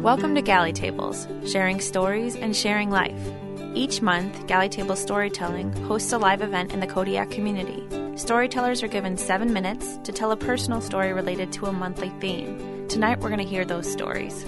Welcome to Galley Tables, sharing stories and sharing life. Each month, Galley Tables Storytelling hosts a live event in the Kodiak community. Storytellers are given 7 minutes to tell a personal story related to a monthly theme. Tonight, we're going to hear those stories.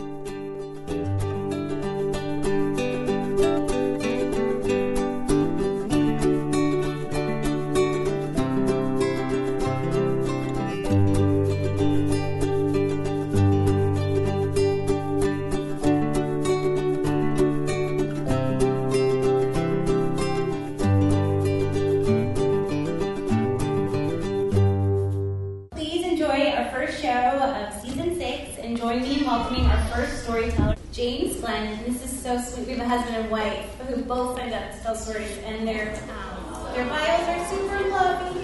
We have a husband and wife who both signed up to tell stories, and their bios are super fluffy.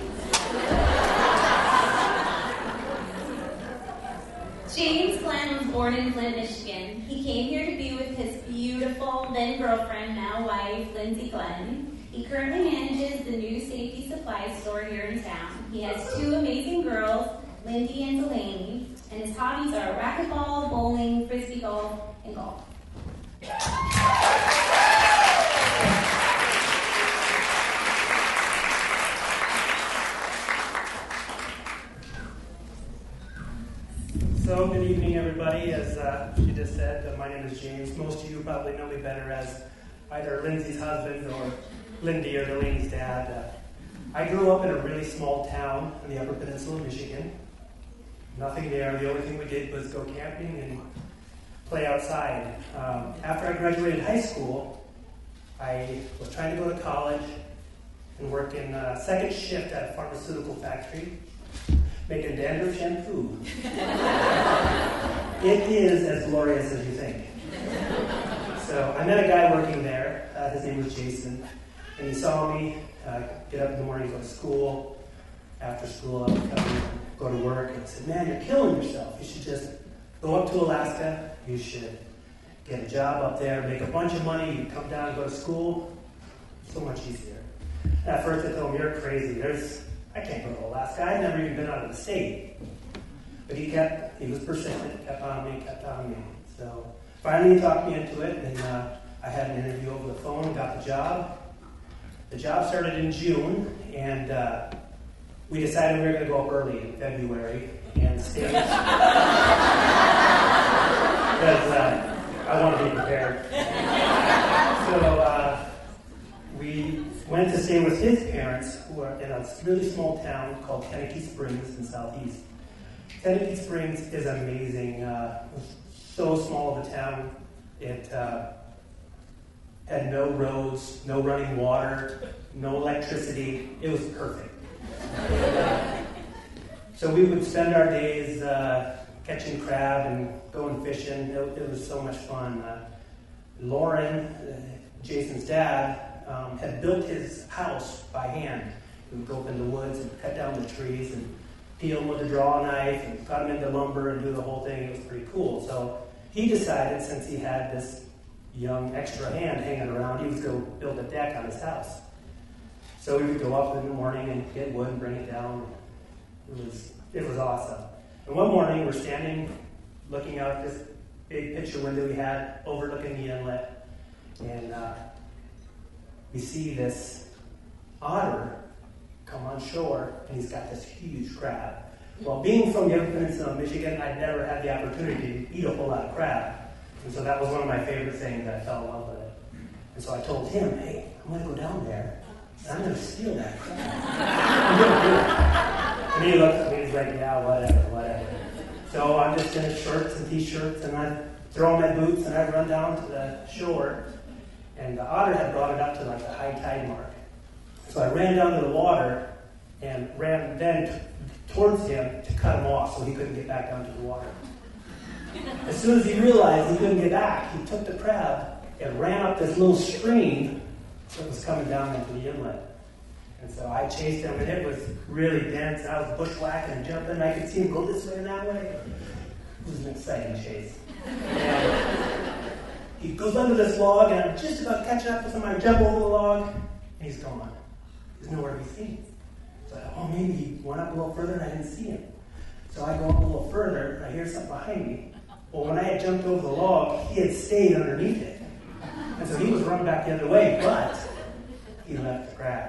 James Glenn was born in Flint, Michigan. He came here to be with his beautiful then girlfriend, now wife, Lindsay Glenn. He currently manages the new safety supply store here in town. He has 2 amazing girls, Lindy and Delaney, and his hobbies are racquetball, bowling, frisbee golf, and golf. So, good evening, everybody. As she just said, my name is James. Most of you probably know me better as either Lindsay's husband or Lindy or Delaney's dad. I grew up in a really small town in the Upper Peninsula of Michigan. Nothing there. The only thing we did was go camping and play outside. After I graduated high school, I was trying to go to college and work in second shift at a pharmaceutical factory, making dandruff shampoo. It is as glorious as you think. So I met a guy working there. His name was Jason, and he saw me get up in the morning, go to school. After school, I would come go to work, and he said, "Man, you're killing yourself. You should just go up to Alaska. You should get a job up there, make a bunch of money. You come down and go to school. So much easier." And at first I told him, "You're crazy. I can't go to Alaska. I've never even been out of the state." But he was persistent, kept on me. So finally he talked me into it, and I had an interview over the phone, got the job. The job started in June, and we decided we were going to go up early in February and stay. Because I want to be prepared. So we went to stay with his parents, who are in a really small town called Tenakee Springs in Southeast. Tenakee Springs is amazing. So small of a town. It had no roads, no running water, no electricity. It was perfect. So we would spend our days catching crab and going fishing. It was so much fun. Lauren, Jason's dad, had built his house by hand. We would go up in the woods and cut down the trees and peel them with a draw knife and cut them into lumber and do the whole thing. It was pretty cool. So he decided, since he had this young extra hand hanging around, he was going to build a deck on his house. So we would go up in the morning and get wood and bring it down. It was awesome. And one morning, we're standing looking out this big picture window we had overlooking the inlet, and we see this otter come on shore, and he's got this huge crab. Well, being from the Upper Peninsula of Michigan, I'd never had the opportunity to eat a whole lot of crab, and so that was one of my favorite things. I fell in love with it. And so I told him, "Hey, I'm going to go down there, and I'm going to steal that crab. I'm going to do it." And he looked at me, he's like, "Yeah, whatever. So I'm just in shorts and t-shirts, and I throw on my boots, and I run down to the shore, and the otter had brought it up to like the high tide mark. So I ran down to the water and ran then towards him to cut him off so he couldn't get back down to the water. As soon as he realized he couldn't get back, he took the crab and ran up this little stream that was coming down into the inlet. And so I chased him, and it was really dense. I was bushwhacking and jumping. I could see him go this way and that way. It was an exciting chase. And he goes under this log, and I'm just about catching up with him. I jump over the log, and he's gone. He's nowhere to be seen. So I thought, maybe he went up a little further, and I didn't see him. So I go up a little further, and I hear something behind me. Well, when I had jumped over the log, he had stayed underneath it. And so he was running back the other way, but he left the crab.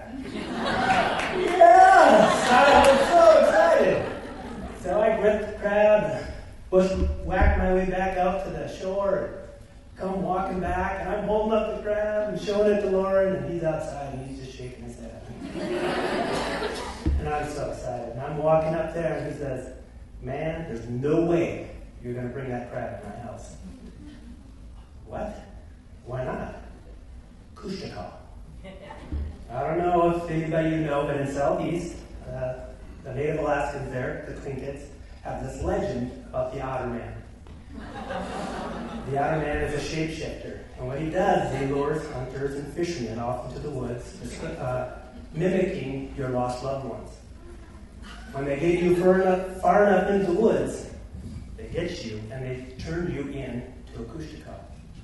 Yes! I was so excited. So I gripped the crab, bushwhacked my way back out to the shore, come walking back, and I'm holding up the crab and showing it to Lauren, and he's outside and he's just shaking his head at me. And I'm so excited. And I'm walking up there and he says, "Man, there's no way you're going to bring that crab to my house." What? Why not? Kushtaka. I don't know if anybody you know, but in Southeast, the Native Alaskans there, the Tlinkits, have this legend about the Otter Man. The Otter Man is a shapeshifter, and what he does is he lures hunters and fishermen off into the woods, mimicking your lost loved ones. When they get you far enough into the woods, they get you and they turn you into a Kushtaka.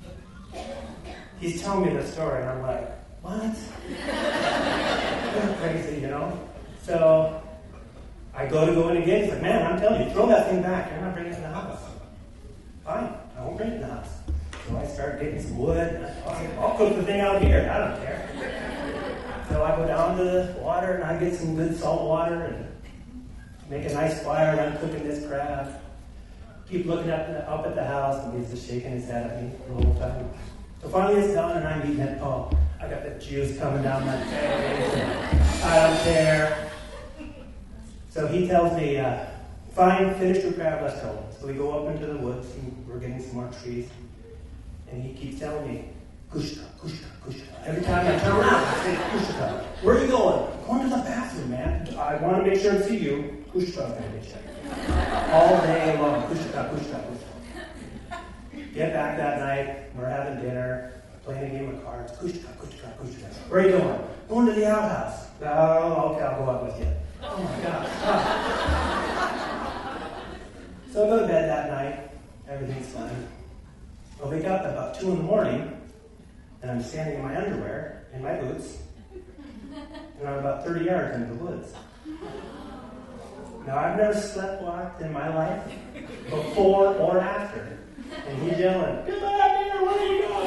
He's telling me the story, and I'm like, what? That's crazy, you know? So I go in again. He's like, "Man, I'm telling you, throw that thing back. You're not bringing it in the house." Fine, I won't bring it in the house. So I start getting some wood. And I'll cook the thing out here. I don't care. So I go down to the water and I get some good salt water and make a nice fire, and I'm cooking this crab. Keep looking up at the house, and he's just shaking his head at me the whole time. So finally it's done, and I'm eating it. Oh, I got the juice coming down my face. I don't care. So he tells me, "Fine, finish your crab, let's go." So we go up into the woods, and we're getting some more trees. And he keeps telling me, "Kushtaka, Kushtaka, Kushtaka." Every time I turn around, I say, "Kushtaka. Where are you going?" "I'm going to the bathroom, man. I want to make sure I see you." "Kushtaka, baby." All day long, "Kushtaka, Kushtaka, Kushtaka." Get back that night, we're having dinner, playing a game of cards. "Kushtaka, Kushtaka, Kushtaka." "Where are you going?" "Going to the outhouse." "Oh, okay, I'll go up with you." Oh my gosh. So I go to bed that night, everything's fine. I wake up at about 2 in the morning, and I'm standing in my underwear, in my boots, and I'm about 30 yards into the woods. Now, I've never sleptwalked in my life, before or after, and he's yelling, "Get back here, where are you going?"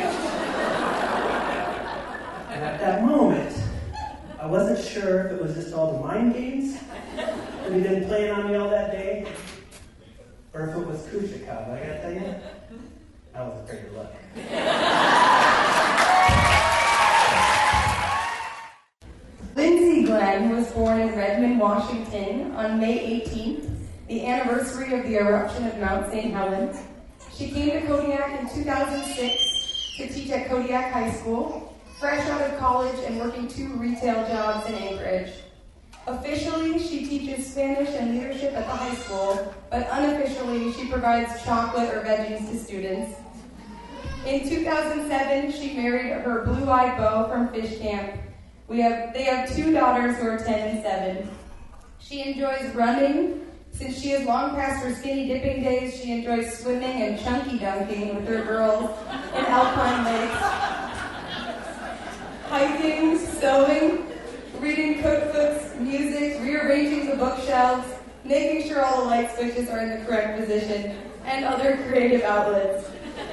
And at that moment, I wasn't sure if it was just all the mind games that he'd been playing on me all that day, or if it was Kushtaka. But I gotta tell you, that was a pretty good look. Lindsay Glenn was born in Redmond, Washington on May 18th, the anniversary of the eruption of Mount St. Helens. She came to Kodiak in 2006 to teach at Kodiak High School, fresh out of college and working 2 retail jobs in Anchorage. Officially, she teaches Spanish and leadership at the high school, but unofficially, she provides chocolate or veggies to students. In 2007, she married her blue-eyed beau from Fish Camp. They have 2 daughters who are 10 and 7. She enjoys running. Since she is long past her skinny dipping days, she enjoys swimming and chunky dunking with her girls in alpine lakes. Hiking, sewing, reading cookbooks, music, rearranging the bookshelves, making sure all the light switches are in the correct position, and other creative outlets.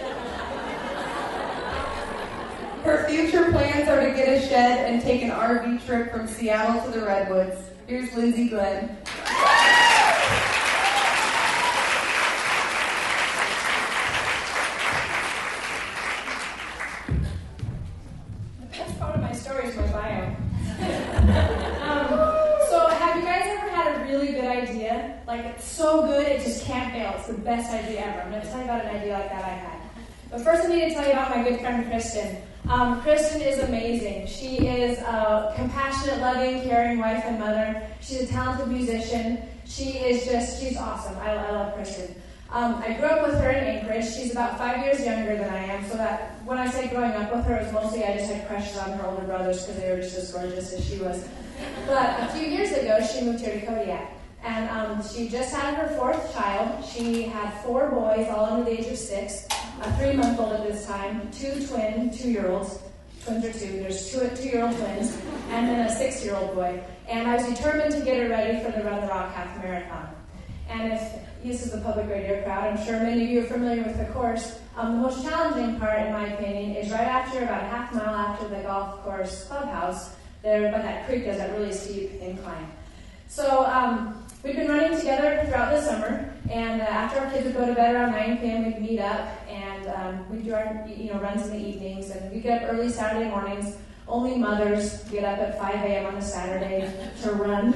Her future plans are to get a shed and take an RV trip from Seattle to the Redwoods. Here's Lindsay Glenn. The best part of my story is my bio. So have you guys ever had a really good idea? Like, it's so good, it just can't fail. It's the best idea ever. I'm going to tell you about an idea like that I had. But first I need to tell you about my good friend, Kristen. Kristen is amazing. She is a compassionate, loving, caring wife and mother. She's a talented musician. She's awesome. I love Kristen. I grew up with her in Anchorage. She's about 5 years younger than I am, so that when I say growing up with her, it was mostly I just had crushes on her older brothers because they were just as gorgeous as she was. But a few years ago, she moved here to Kodiak. And she just had her 4th child. She had 4 boys, all under the age of 6. A 3-month-old at this time, 2 2-year-olds. Twins are 2. There's 2-year-old twins, and then a 6-year-old boy. And I was determined to get her ready for the Run the Rock Half Marathon. And if this is the public radio crowd, I'm sure many of you are familiar with the course. The most challenging part, in my opinion, is right after, about a half mile after the golf course clubhouse, there by that creek, there's that really steep incline. So we've been running together throughout the summer, and after our kids would go to bed around 9 p.m., we'd meet up, and we'd do our runs in the evenings, and we'd get up early Saturday mornings. Only mothers get up at 5 a.m. on a Saturday to run.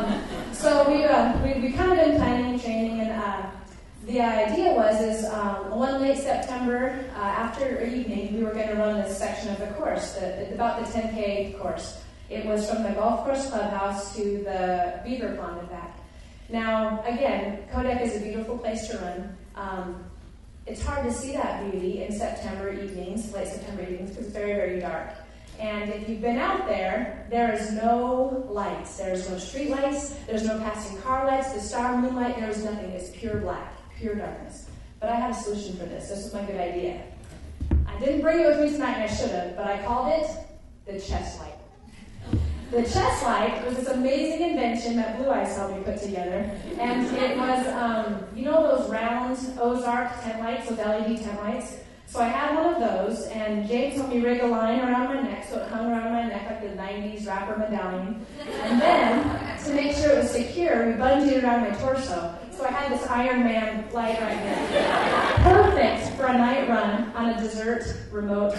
So we kind of been planning and training, and the idea was one late September after evening, we were going to run this section of the course, about the 10K course. It was from the golf course clubhouse to the beaver pond and back. Now, again, Kodiak is a beautiful place to run. It's hard to see that beauty in September evenings, late September evenings, because it's very, very dark. And if you've been out there, there is no lights. There's no street lights. There's no passing car lights. The star moonlight, there is nothing. It's pure black, pure darkness. But I had a solution for this. This was my good idea. I didn't bring it with me tonight, and I should have, but I called it the chest light. The chest light was this amazing invention that Blue Eyes helped me put together. And it was, those round Ozark tent lights, those LED tent lights? So I had one of those, and James helped me rig a line around my neck, so it hung around my neck like the 90s rapper medallion. And then, to make sure it was secure, we bungeed it around my torso. So I had this Iron Man light right here. Perfect for a night run on a deserted remote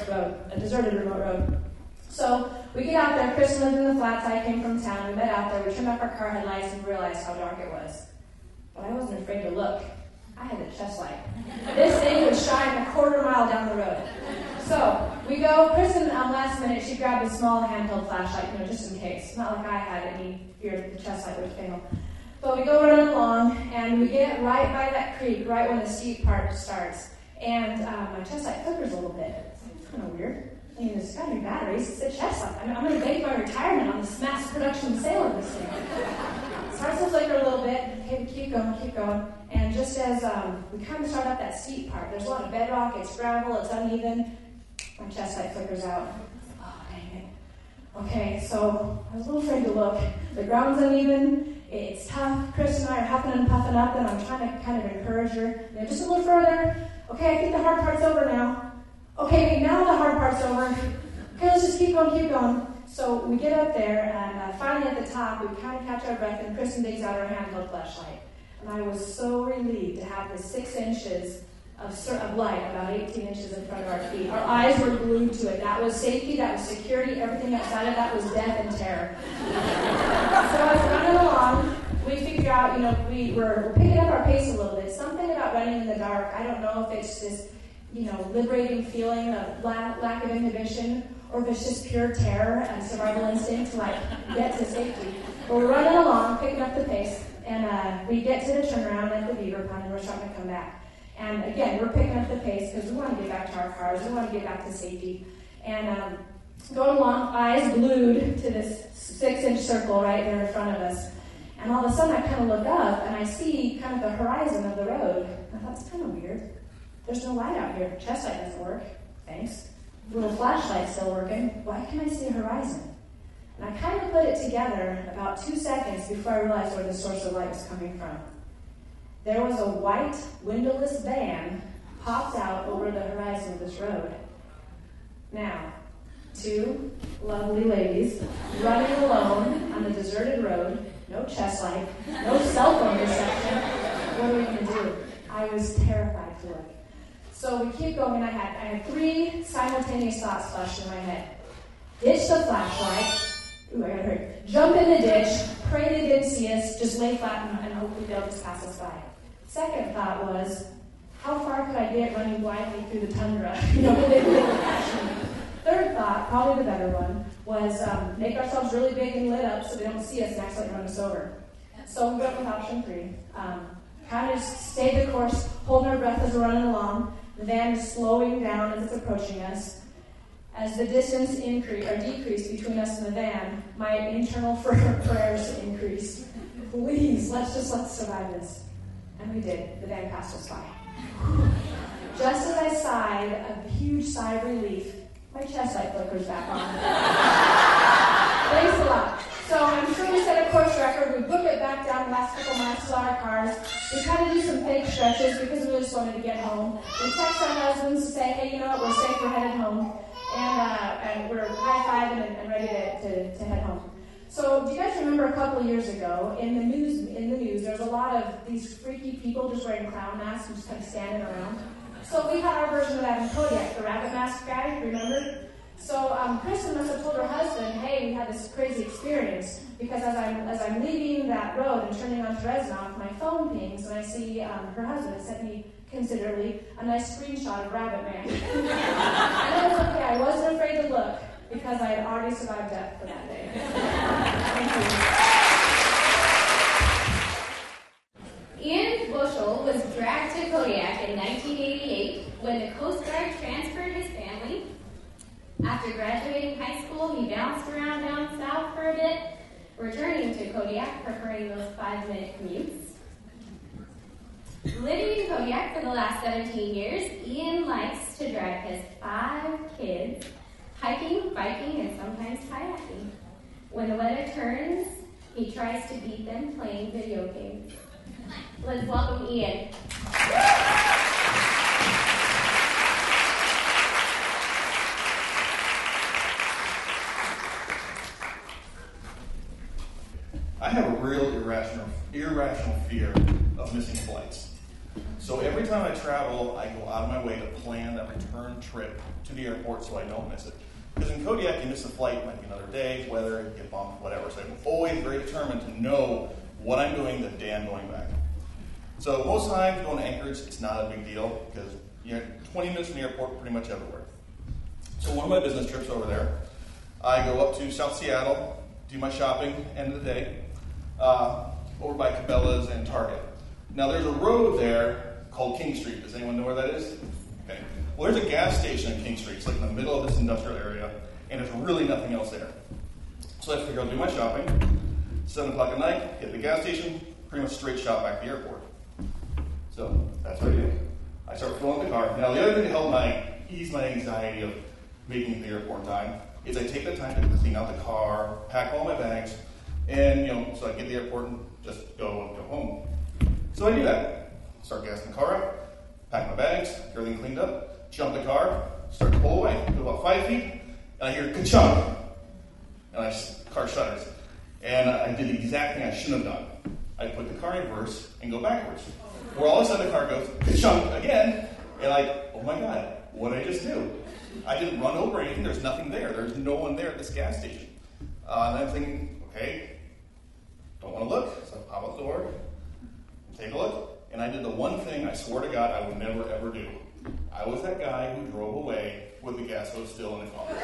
road. So we get out there. Chris lived in the flats. I came from town. We met out there. We turned off our car headlights and realized how dark it was. But I wasn't afraid to look. I had a chest light. This thing would shine a quarter mile down the road. So we go. Kristen, last minute, she grabbed a small handheld flashlight, just in case. Not like I had any fear that the chest light would fail. But we go running along, and we get right by that creek, right when the steep part starts. And my chest light flickers a little bit. It's kind of weird. I mean, it's got new batteries. It's a chest light. I'm going to bank my retirement on this mass production sale of this thing. It starts to flicker a little bit. Okay, we keep going. And just as we kind of start up that steep part, there's a lot of bedrock, it's gravel, it's uneven. My chest light flickers out. Oh, dang it. Okay, so I was a little afraid to look. The ground's uneven, it's tough. Chris and I are huffing and puffing up, and I'm trying to kind of encourage her. Just a little further. Okay, I think the hard part's over now. Okay, now the hard part's over. Okay, let's just keep going. So we get up there, and finally at the top, we kind of catch our breath, and Kristen digs out her handheld flashlight. And I was so relieved to have the 6 inches of light, about 18 inches in front of our feet. Our eyes were glued to it. That was safety, that was security, everything outside of that was death and terror. So as we're running along, we figure out, we're picking up our pace a little bit. Something about running in the dark, I don't know if it's this, liberating feeling of lack of inhibition, or if it's just pure terror and survival instinct to get to safety. But we're running along, picking up the pace, and we get to the turnaround at the beaver pond, and we're starting to come back. And again, we're picking up the pace because we want to get back to our cars, we want to get back to safety. And going along, eyes glued to this 6-inch circle right there in front of us. And all of a sudden, I kind of look up, and I see kind of the horizon of the road. I thought, it's kind of weird. There's no light out here. Chest light doesn't work. Thanks. The little flashlight's still working. Why can't I see a horizon? And I kind of put it together about 2 seconds before I realized where the source of light was coming from. There was a white, windowless van popped out over the horizon of this road. Now, 2 lovely ladies running alone on a deserted road, no chest light, no cell phone reception. What are we going to do? I was terrified to look. So we keep going. I had 3 simultaneous thoughts flash in my head. Ditch the flashlight. Ooh, I got hurt. Jump in the ditch. Pray they didn't see us. Just lay flat and hopefully they'll just pass us by. Second thought was, how far could I get running blindly through the tundra? Would they catch me? Third thought, probably the better one, was make ourselves really big and lit up so they don't see us and accidentally run us over. So we went with option 3. Kind of stay the course, holding our breath as we're running along. The van is slowing down as it's approaching us. As the distance decreased between us and the van, my internal prayers increased. Please, let's survive this. And we did. The van passed us by. Just as I sighed a huge sigh of relief, my chest light flickers back on. Thanks a lot. So I'm sure we set a course record. We book it back down the last couple miles to our cars. We kind of do some fake stretches because we just wanted to get home. We text our husbands to say, hey, you know what, we're safe, we're headed home. And we're high-fiving and ready to head home. So do you guys remember a couple of years ago, in the news, there was a lot of these freaky people just wearing clown masks and just kind of standing around. So we had our version of that in Kodiak, the rabbit mask guy, remember? So Kristen must have told her husband, hey, we had this crazy experience, because as I'm leaving that road and turning onto Reznov, my phone pings, and I see her husband sent me, considerably, a nice screenshot of Rabbit Man. And I was okay, I wasn't afraid to look, because I had already survived death for that day. Thank you. Ian Bushell was dragged to Kodiak in 1988 when the Coast Guard transferred his family. After graduating high school, he bounced around down south for a bit, returning to Kodiak, preferring those 5-minute commutes. Living in Kodiak for the last 17 years, Ian likes to drag his 5 kids hiking, biking, and sometimes kayaking. When the weather turns, he tries to beat them playing video games. Let's welcome Ian. I have a real irrational fear of missing flights. So every time I travel, I go out of my way to plan that return trip to the airport so I don't miss it. Because in Kodiak, you miss a flight, it might be another day, weather, get bumped, whatever. So I'm always very determined to know what I'm doing the day I'm going back. So most times going to Anchorage, it's not a big deal because you're 20 minutes from the airport pretty much everywhere. So one of my business trips over there, I go up to South Seattle, do my shopping, end of the day, over by Cabela's and Target. Now there's a road there called King Street. Does anyone know where that is? Okay. Well, there's a gas station in King Street. It's like in the middle of this industrial area, and there's really nothing else there. So I figure I'll do my shopping, 7 o'clock at night, hit the gas station, pretty much straight shot back to the airport. So that's what I do. I start filling up the car. Now the other thing to help ease my anxiety of making it to the airport in time is I take the time to clean out the car, pack all my bags, and so I get to the airport and just go home. So I do that. Start gassing the car up, pack my bags, get everything cleaned up, jump the car, start to pull away, go about 5 feet, and I hear ka-chunk, and the car shudders. And I did the exact thing I shouldn't have done. I put the car in reverse and go backwards. Where all of a sudden the car goes ka-chunk again, and oh my God, what did I just do? I didn't run over anything. There's nothing there. There's no one there at this gas station. And I'm thinking, okay, don't want to look. So I pop out the door, take a look, and I did the one thing I swore to God I would never ever do. I was that guy who drove away with the gas hose still in the car.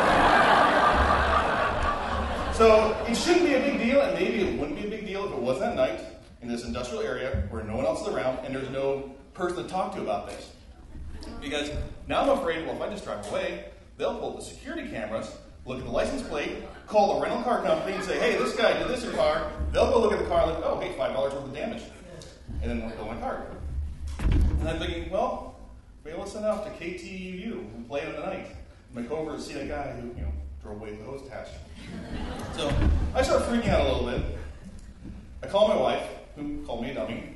So it shouldn't be a big deal, and maybe it wouldn't be a big deal if it was that night in this industrial area where no one else is around and there's no person to talk to about this. Because now I'm afraid, well, if I just drive away, they'll pull the security cameras, look at the license plate, call the rental car company and say, hey, this guy did this in your car. They'll go look at the car and look, oh, hey, $5 worth of damage. And then they'll go my car. And I'm thinking, well, maybe let's send out to KTUU and play it in the night. And my coworker see that guy who, drove away with the hose attached. So I start freaking out a little bit. I call my wife, who called me a dummy.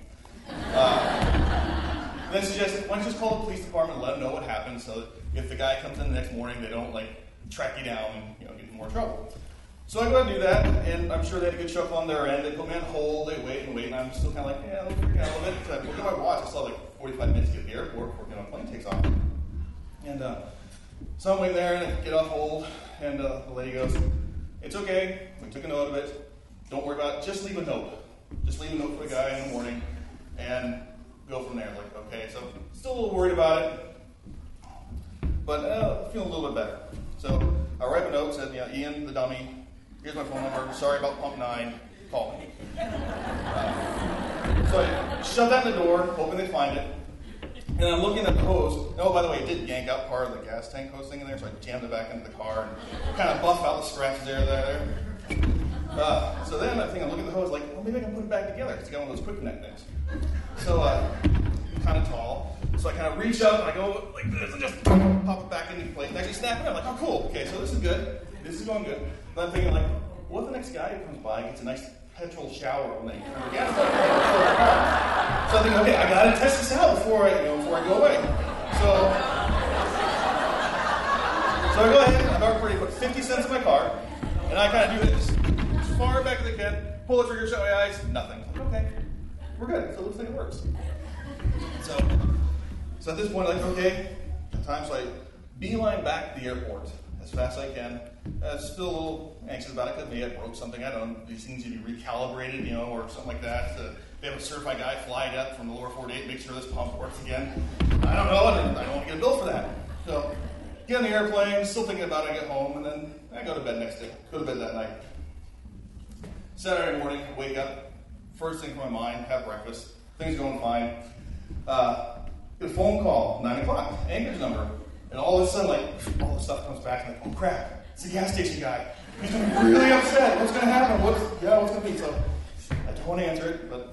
Then suggested, why don't you just call the police department and let them know what happened so that if the guy comes in the next morning, they don't, track you down and, get in more trouble. So I go ahead and do that, and I'm sure they had a good chuckle on their end. They put me on hold, they wait, and I'm still kind of yeah, I'm freaking out a little bit. So I look at my watch, I still have 45 minutes to get to the airport before a plane takes off. And so I'm waiting there, and I get off hold, and the lady goes, it's okay, we took a note of it. Don't worry about it, just leave a note. Just leave a note for the guy in the morning, and go from there. Okay, so still a little worried about it, but feeling a little bit better. So I write a note, said, Ian, the dummy, here's my phone number, sorry about pump 9, call me. So I shove that in the door, hoping they find it, and I'm looking at the hose. Oh, by the way, it did yank out part of the gas tank hose thing in there, so I jammed it back into the car and kind of buff out the scratches there. So then I'm looking at the hose, well, maybe I can put it back together, because it's got one of those quick connect things. So kind of tall. So I kind of reach up and I go like this and just pop it back into place and actually snap it. I'm like, oh, cool. Okay, so this is good. This is going good. But I'm thinking, what if the next guy who comes by gets a nice petrol shower when they turn the gas on? So I think, okay, I gotta test this out before I go away. So I go ahead, I put 50 cents in my car, and I kind of do this. As far back as I can, pull the trigger, shut my eyes, nothing. Okay, we're good. So it looks like it works. So at this point, like, okay, time, so I beeline back to the airport as fast as I can. Still a little anxious about it because maybe I broke something. I don't know. These things need to be recalibrated, or something like that. They have a certified guy fly it up from the lower 48, make sure this pump works again. I don't know, and I don't want to get a bill for that. So get on the airplane, still thinking about it. I get home, and then I go to bed next day. Go to bed that night. Saturday morning, wake up. First thing from my mind, have breakfast. Things going fine. Get a phone call, 9 o'clock, Anchorage number. And all of a sudden, all the stuff comes back, and I'm like, oh crap, it's the gas station guy. He's going to be really upset. What's going to happen? What's going to be? So I don't want to answer it, but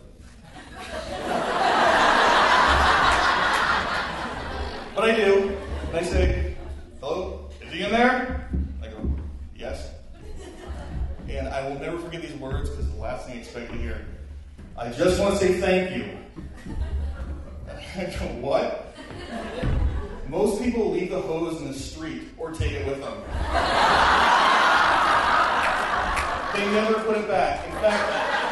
I do. And I say, hello, is he in there? I go, yes. And I will never forget these words because it's the last thing I expect to hear. I just want to say thank you. I go, what? Most people leave the hose in the street or take it with them. They never put it back. In fact,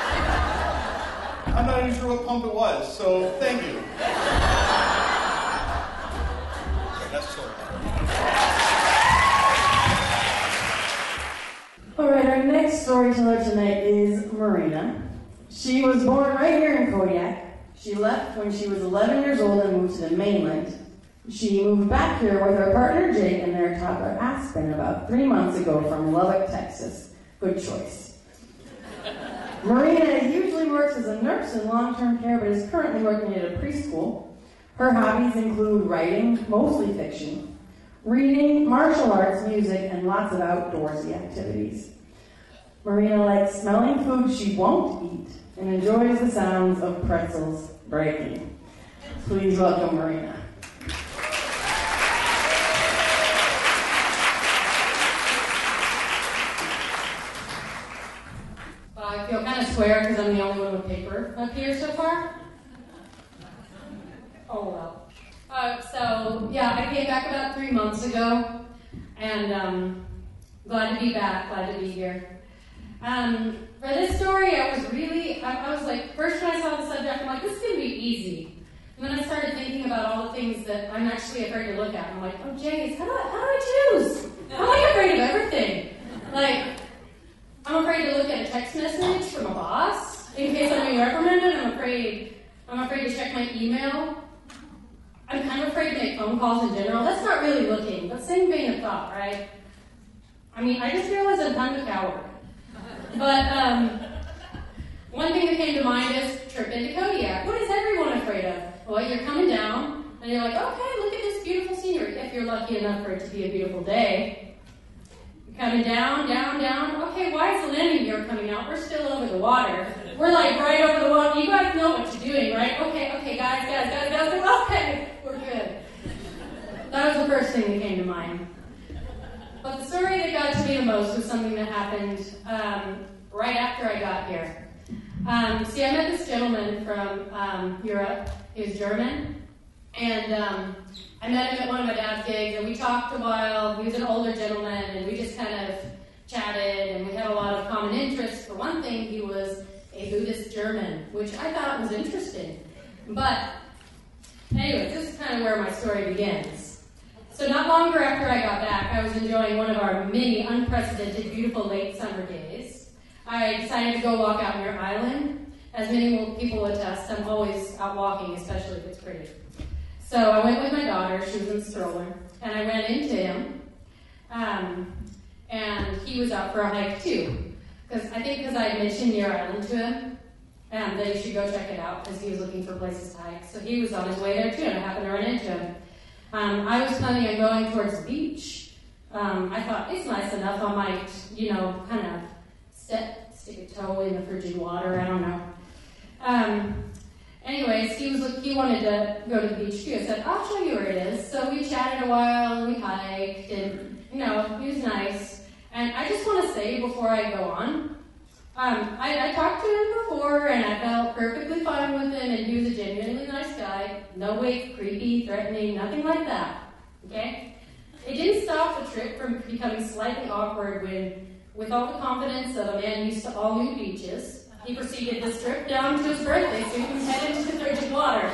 I'm not even sure what pump it was, so thank you. That's the story. All right, our next storyteller tonight is Marina. She was born right here in Kodiak. She left when she was 11 years old and moved to the mainland. She moved back here with her partner Jake and their toddler Aspen about 3 months ago from Lubbock, Texas. Good choice. Marina usually works as a nurse in long-term care, but is currently working at a preschool. Her hobbies include writing, mostly fiction, reading, martial arts, music, and lots of outdoorsy activities. Marina likes smelling food she won't eat and enjoys the sounds of pretzels breaking. Please welcome Marina. I feel kind of square because I'm the only one with paper up here so far. Oh, well. I came back about 3 months ago, and glad to be back, glad to be here. For this story, I was like, first when I saw the subject, I'm like, this is going to be easy. And then I started thinking about all the things that I'm actually afraid to look at. And I'm like, oh, Jace, how do I choose? I'm like afraid of everything. Like, I'm afraid to look at a text message from a boss in case I'm being reprimanded. I'm afraid to check my email. I'm kind of afraid to make phone calls in general. That's not really looking, but same vein of thought, right? I mean, I just realized I'm kind of a coward. But one thing that came to mind is trip into Kodiak. What is everyone afraid of? Well, you're coming down, and you're like, okay, look at this beautiful scenery. If you're lucky enough for it to be a beautiful day. You're coming down, down, down. Okay, why is the landing gear coming out? We're still over the water. We're like right over the water. You guys know what you're doing, right? Okay, guys. Okay, we're good. That was the first thing that came to mind. But the story that got to me the most was something that happened right after I got here. I met this gentleman from Europe. He was German. And I met him at one of my dad's gigs, and we talked a while. He was an older gentleman, and we just kind of chatted, and we had a lot of common interests. For one thing, he was a Buddhist German, which I thought was interesting. But anyway, this is kind of where my story begins. So not longer after I got back, I was enjoying one of our many unprecedented, beautiful late summer days. I decided to go walk out near Island. As many people attest, I'm always out walking, especially if it's pretty. So I went with my daughter, she was in the stroller, and I ran into him, and he was out for a hike too. Because I had mentioned Near Island to him, that he should go check it out, because he was looking for places to hike. So he was on his way there too, and I happened to run into him. I was planning on going towards the beach. I thought, it's nice enough, I might, kind of stick a toe in the frigid water, I don't know. Anyways, he wanted to go to the beach too. I said, I'll show you where it is. So we chatted a while, and we hiked, and, he was nice. And I just want to say before I go on, I talked to him before, and I felt perfectly fine with him, and he was a genuinely nice guy. No way creepy, threatening, nothing like that. Okay? It didn't stop the trip from becoming slightly awkward when, with all the confidence of a man used to all new beaches, he proceeded to strip down to his birthday suit and head into the frigid water.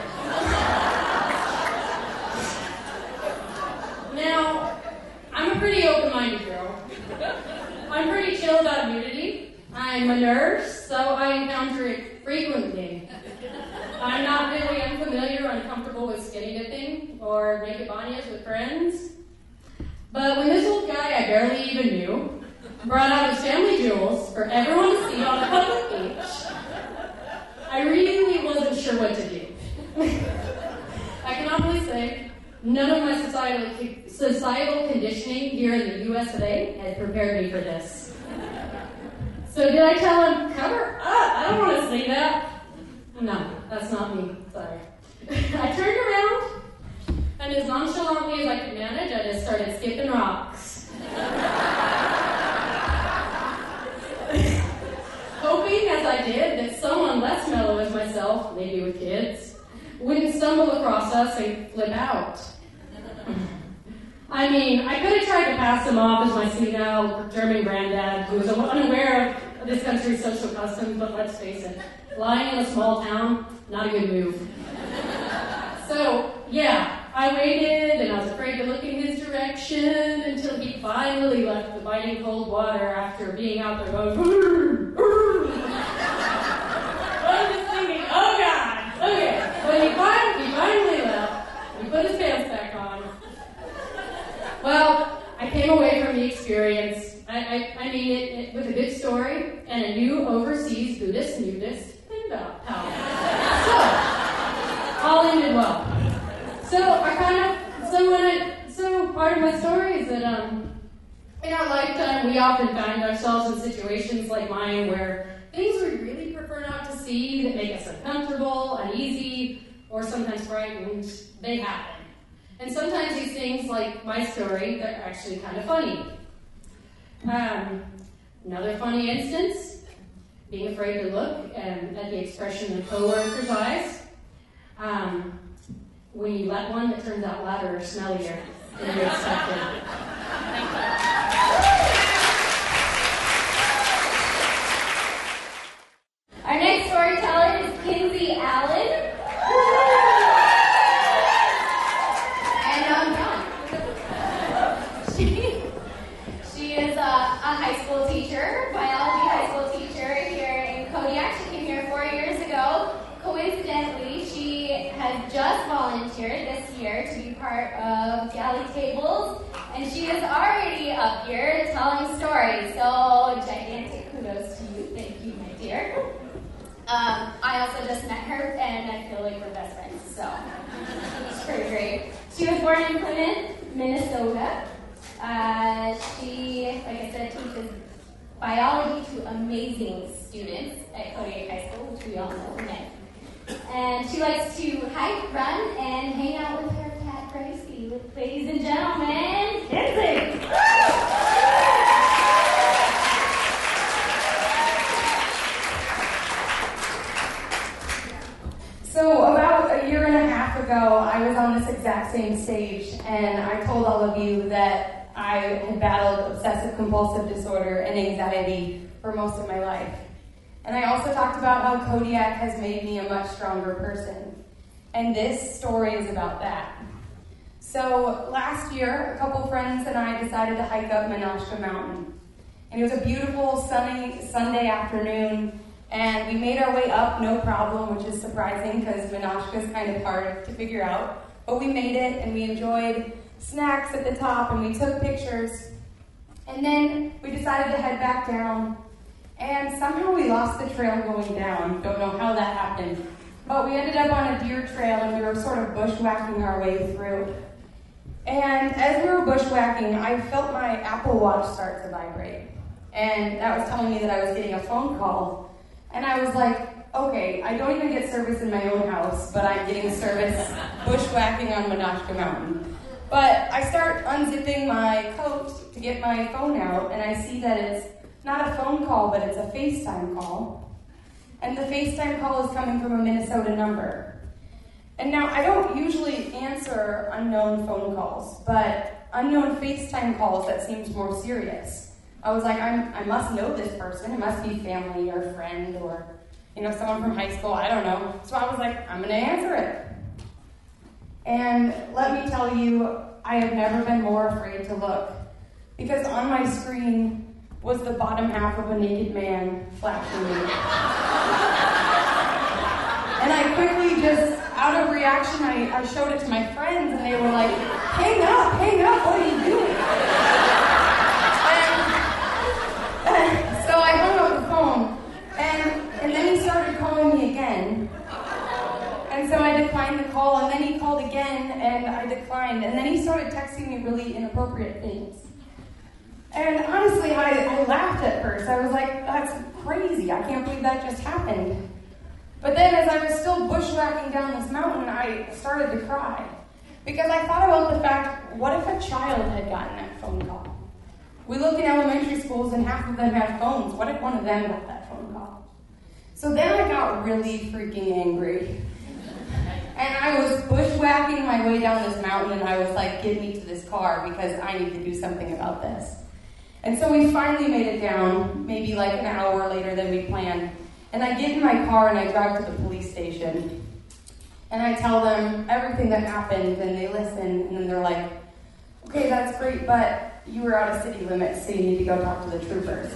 Now, I'm a pretty open-minded girl. I'm pretty chill about nudity. I'm a nurse, so I encounter it frequently. I'm not really unfamiliar or uncomfortable with skinny dipping or naked banyas with friends. But when this old guy I barely even knew brought out his family jewels for everyone to see on a public beach, I really wasn't sure what to do. I can honestly say none of my societal conditioning here in the US of A had prepared me for this. So did I tell him, cover up? I don't want to say that. No, that's not me. Sorry. I turned around, and as nonchalantly as I could manage, I just started skipping rocks. Hoping as I did that someone less mellow as myself, maybe with kids, wouldn't stumble across us and flip out. I mean, I could have tried to pass him off as my senile German granddad who was unaware of this country's social customs, but let's face it, lying in a small town, not a good move. So, yeah, I waited and I was afraid to look in his direction until he finally left the biting cold water after being out there going, "Urgh, urgh." I was just thinking, oh God, okay. But he finally left. He put his pants back on. Well, I came away from the experience, I mean it with a good story and a new overseas Buddhist nudist pen pal. So, all ended well. So part of my story is that in our lifetime we often find ourselves in situations like mine where things we really prefer not to see that make us uncomfortable, uneasy, or sometimes frightened, they happen. And sometimes these things, like my story, they're actually kind of funny. Another funny instance, being afraid to look at the expression in a coworker's eyes. When you let one that turns out louder or smellier than you expected. Our next storyteller is Kinsey Allen. She is a high school teacher, biology high school teacher here in Kodiak. She came here 4 years ago. Coincidentally, she has just volunteered this year to be part of Galley Tables, and she is already up here telling stories. So, gigantic kudos to you. Thank you, my dear. I also just met her, and I feel like we're best friends, so it's pretty great. She was born in Plymouth, Minnesota. She, like I said, teaches biology to amazing students at Kodiak High School, which we all know met. And she likes to hike, run, and hang out with her cat Gracie. Ladies and gentlemen, Kinsey! So about a year and a half ago, I was on this exact same stage, and I told all of you that I had battled obsessive-compulsive disorder and anxiety for most of my life. And I also talked about how Kodiak has made me a much stronger person. And this story is about that. So last year, a couple friends and I decided to hike up Menasha Mountain. And it was a beautiful, sunny Sunday afternoon. And we made our way up, no problem, which is surprising because Menasha is kind of hard to figure out. But we made it, and we enjoyed snacks at the top, and we took pictures. And then we decided to head back down. And somehow we lost the trail going down. Don't know how that happened. But we ended up on a deer trail, and we were sort of bushwhacking our way through. And as we were bushwhacking, I felt my Apple Watch start to vibrate. And that was telling me that I was getting a phone call. And I was like, okay, I don't even get service in my own house, but I'm getting service bushwhacking on Menasha Mountain. But I start unzipping my coat to get my phone out, and I see that it's not a phone call, but it's a FaceTime call. And the FaceTime call is coming from a Minnesota number. And now, I don't usually answer unknown phone calls, but unknown FaceTime calls, that seems more serious. I was like, I must know this person. It must be family or friend or, someone from high school. I don't know. So I was like, I'm going to answer it. And let me tell you, I have never been more afraid to look, because on my screen was the bottom half of a naked man flashing me. And I quickly just, out of reaction, I showed it to my friends, and they were like, hang up, what are you doing? And so I hung up the phone, and then he started calling me again. And so I declined the call, and then he called again, and I declined. And then he started texting me really inappropriate things. And honestly, I laughed at first. I was like, that's crazy. I can't believe that just happened. But then as I was still bushwhacking down this mountain, I started to cry. Because I thought about the fact, what if a child had gotten that phone call? We look in elementary schools, and half of them have phones. What if one of them got that phone call? So then I got really freaking angry. And I was bushwhacking my way down this mountain, and I was like, get me to this car, because I need to do something about this. And so we finally made it down, maybe like an hour later than we planned. And I get in my car, and I drive to the police station. And I tell them everything that happened, and they listen, and then they're like, okay, that's great, but you were out of city limits, so you need to go talk to the troopers.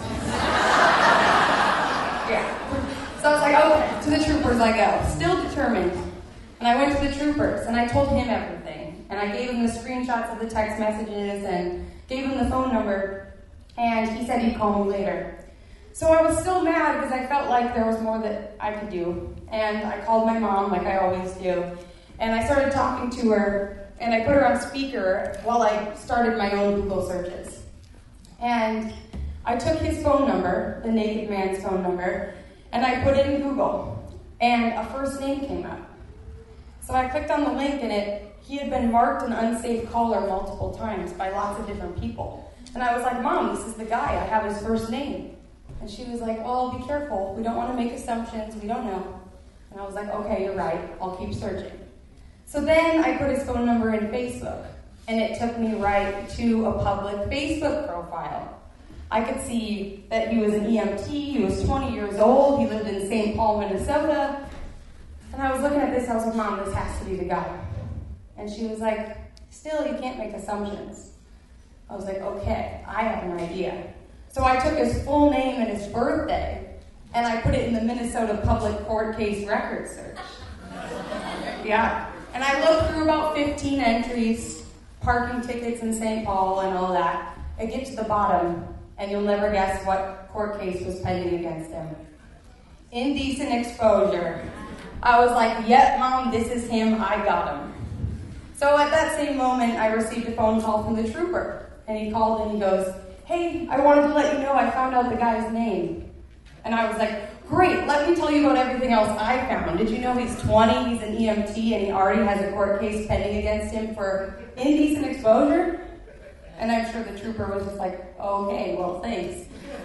Yeah. So I was like, okay, to the troopers I go, still determined. And I went to the troopers, and I told him everything. And I gave him the screenshots of the text messages and gave him the phone number. And he said he'd call me later. So I was still mad because I felt like there was more that I could do. And I called my mom, like I always do. And I started talking to her, and I put her on speaker while I started my own Google searches. And I took his phone number, the naked man's phone number, and I put it in Google. And a first name came up. So I clicked on the link, and he had been marked an unsafe caller multiple times by lots of different people. And I was like, Mom, this is the guy. I have his first name. And she was like, well, be careful. We don't want to make assumptions. We don't know. And I was like, okay, you're right. I'll keep searching. So then I put his phone number in Facebook, and it took me right to a public Facebook profile. I could see that he was an EMT. He was 20 years old. He lived in St. Paul, Minnesota. And I was looking at this, I was like, Mom, this has to be the guy. And she was like, still, you can't make assumptions. I was like, okay, I have an idea. So I took his full name and his birthday, and I put it in the Minnesota Public Court Case Record search. Yeah. And I looked through about 15 entries, parking tickets in St. Paul and all that. I get to the bottom, and you'll never guess what court case was pending against him. Indecent exposure. I was like, yep, Mom, this is him, I got him. So at that same moment, I received a phone call from the trooper. And he called and he goes, hey, I wanted to let you know I found out the guy's name. And I was like, great, let me tell you about everything else I found. Did you know he's 20, he's an EMT, and he already has a court case pending against him for indecent exposure? And I'm sure the trooper was just like, okay, well, thanks.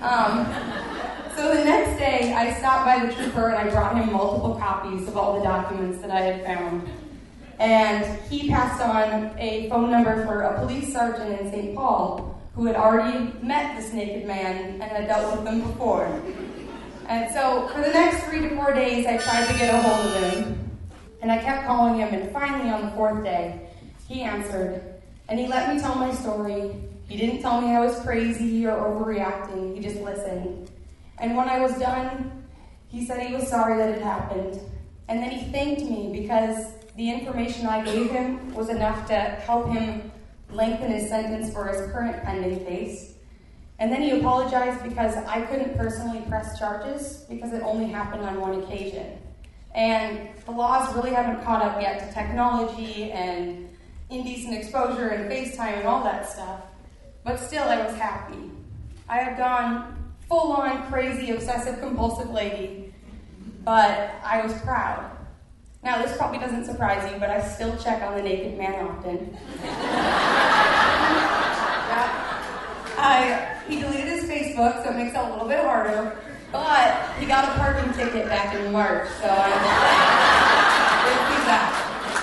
So the next day, I stopped by the trooper and I brought him multiple copies of all the documents that I had found. And he passed on a phone number for a police sergeant in St. Paul who had already met this naked man and had dealt with him before. And so for the next 3 to 4 days, I tried to get a hold of him. And I kept calling him, and finally on the 4th day, he answered. And he let me tell my story. He didn't tell me I was crazy or overreacting. He just listened. And when I was done, he said he was sorry that it happened. And then he thanked me because the information I gave him was enough to help him lengthen his sentence for his current pending case. And then he apologized because I couldn't personally press charges because it only happened on one occasion. And the laws really haven't caught up yet to technology and indecent exposure and FaceTime and all that stuff. But still, I was happy. I had gone full-on crazy, obsessive-compulsive lady, but I was proud. Now, this probably doesn't surprise you, but I still check on the naked man often. He deleted his Facebook, so it makes it a little bit harder, but he got a parking ticket back in March, so I'm see that.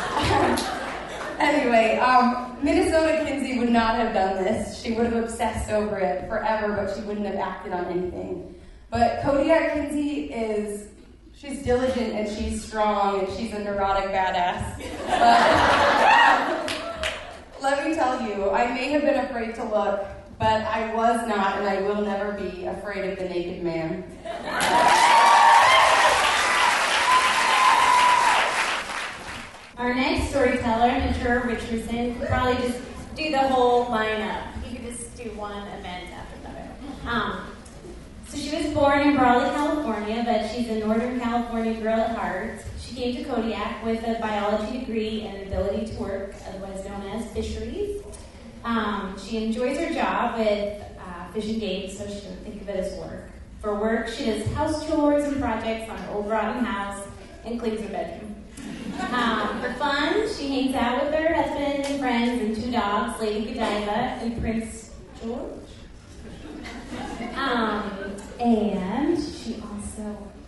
Anyway, Minnesota Kinsey would not have done this. She would have obsessed over it forever, but she wouldn't have acted on anything. But Kodiak Kinsey she's diligent and she's strong and she's a neurotic badass. But let me tell you, I may have been afraid to look, but I was not and I will never be afraid of the naked man. Our next storyteller, Natura Richardson, could probably just do the whole lineup. You could just do one event after another. So she was born in Brawley, California, but she's a Northern California girl at heart. She came to Kodiak with a biology degree and ability to work, otherwise known as fisheries. She enjoys her job with fish and game, so she doesn't think of it as work. For work, she does house chores and projects on her old rotten house and cleans her bedroom. For fun, she hangs out with her husband and friends and 2 dogs, Lady Godiva and Prince George. And she also